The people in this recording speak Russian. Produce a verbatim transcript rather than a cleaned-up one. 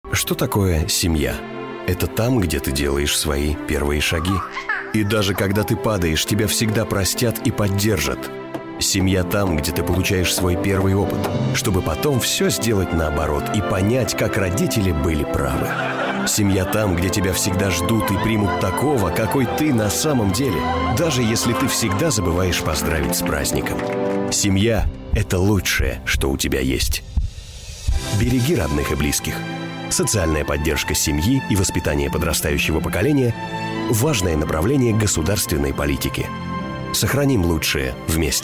Что такое семья? Это там, где ты делаешь свои первые шаги. И даже когда ты падаешь, тебя всегда простят и поддержат. Семья там, где ты получаешь свой первый опыт, чтобы потом все сделать наоборот и понять, как родители были правы. Семья там, где тебя всегда ждут и примут такого, какой ты на самом деле, даже если ты всегда забываешь поздравить с праздником. Семья – это лучшее, что у тебя есть. Береги родных и близких. Социальная поддержка семьи и воспитание подрастающего поколения – важное направление государственной политики. Сохраним лучшее вместе.